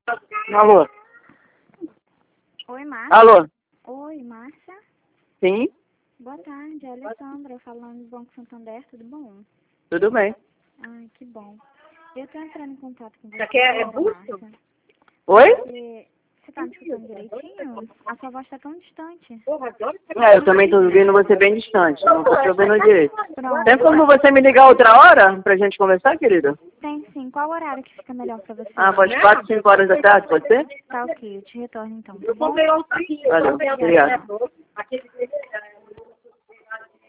Alô? Oi, Márcia. Alô? Oi, Márcia. Sim? Boa tarde, é a Alessandra falando do Banco Santander, tudo bom? Tudo bem. Ai, que bom. Eu tô entrando em contato com você, Isso aqui é Márcia, busto? Oi? porque você tá me escutando direitinho? A sua voz tá tão distante. Eu também tô ouvindo você bem distante. Não tô te ouvindo direito. Pronto. Tem como você me ligar outra hora pra gente conversar, querida? Tem sim. Qual horário que fica melhor pra você? Pode 4, 5 horas da tarde, pode ser? Tá ok, eu te retorno então, tá bom? Valeu, obrigada.